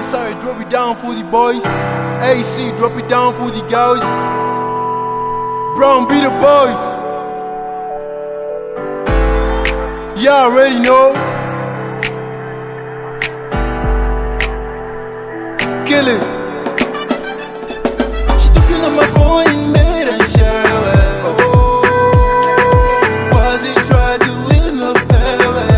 SR, drop it down for the boys. AC, drop it down for the girls. Brown be the boys. Y'all already know. Kill it. She talking on my phone and made and share it. Was it try to live my belly?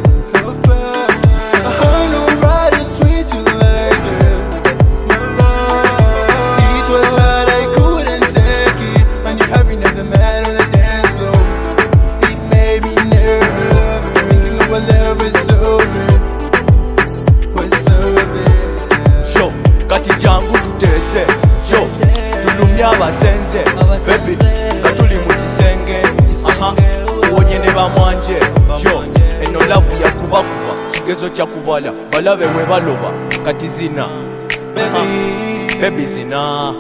I heard no right to tweet you later. My love, it was hard, I couldn't take it. And you're having another man on the dance floor. It made me nervous, thinking of whatever it's over. What's over? Yo, kati jangu tutese. Yo, tulumya abasenze. Baby, katuli mu kisenge. Uwonye ne bamwanje. Yo, eno lavu ya kubakuba. Kigezo kya kubala. Balabe we baloba. Kati zina. Baby zina.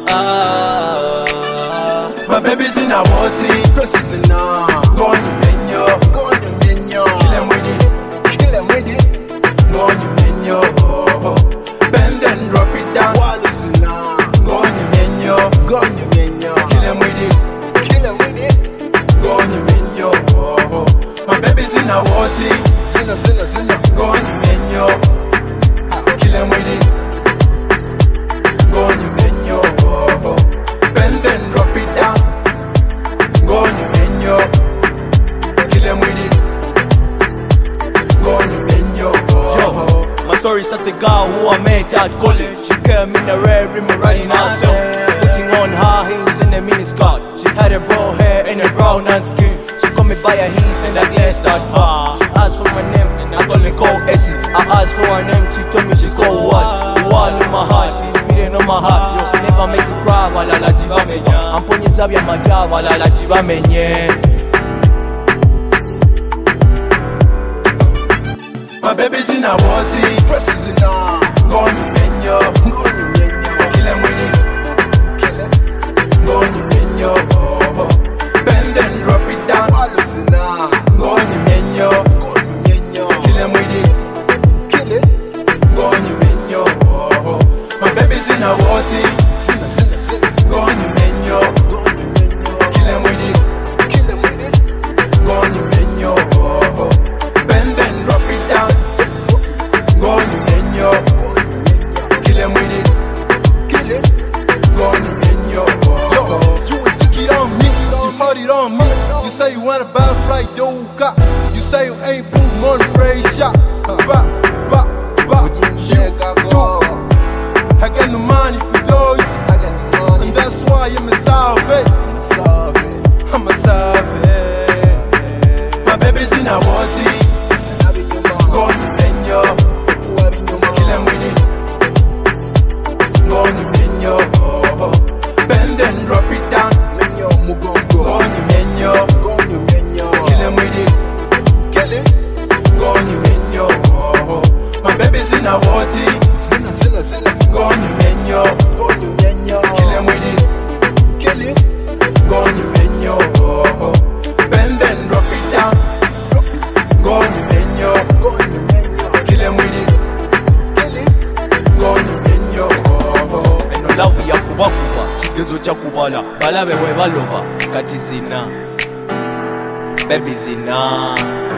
My baby's in a water, dresses in a go on your menu, go on your menu. Kill him with it, kill him with it. Go on your menu, bend and drop it down. Wallace in a go on your menu, go on your menu. Kill him with it, kill him with it. Go on your menu. My baby's in a water, sinner, go on your menu. Kill him with it, go on your menu. Bend and drop it down. Go on, senor. Kill him with it. Go on, senor. Yo, my story started the girl who I met at college. She came in a red rim riding herself, putting on her heels and a mini skirt. She had a brown hair and a brown and skin. She called me by her heels and I glanced at her. She asked for my name and I told me call Essie. I asked for her name, she told me she's called what? One in my heart, she's beating on my heart. Yo, she never makes me cry while I jiba menye. Amponyeza bya maja while I jiba menye. My baby's in a water, dresses in a go on, senor. Go on, senor. Kill him with it. Kill him. Go on, senor. Bend and drop it down. Wallace in a go on, senor. Go on, senor. Kill him with it. Kill it. Go on, senor. My baby's in a water, go on, senor. Go on, senor. Kill him with it. Kill him with it. Go on, senor. Bend and drop it down. Go on, senor. Kill him with it. Kill it. Go on, senor. Yo, you will stick it on me. You hold it on me. You say you want a bad flight, doka. You say you ain't boom on the praise shot. You do. I got no money for those, and that's why I'm a salve. I'm a salve. My baby's in a water. Go on, senor. Kill him with it. Go on, senor. Bend and drop it down. Go on your menu. Kill him with it. Kill it. Go on your menu. My baby's in a water. Go on your menu. Kill him with it. Kill it. Go on your menu. Bend and drop it down. Go on, senor. Kill him with it. Kill it. Go on, senor. Eno lavu ya kubakuba. Kigezo kya kubala. Balabe we baloba. Kati zina. Baby zina.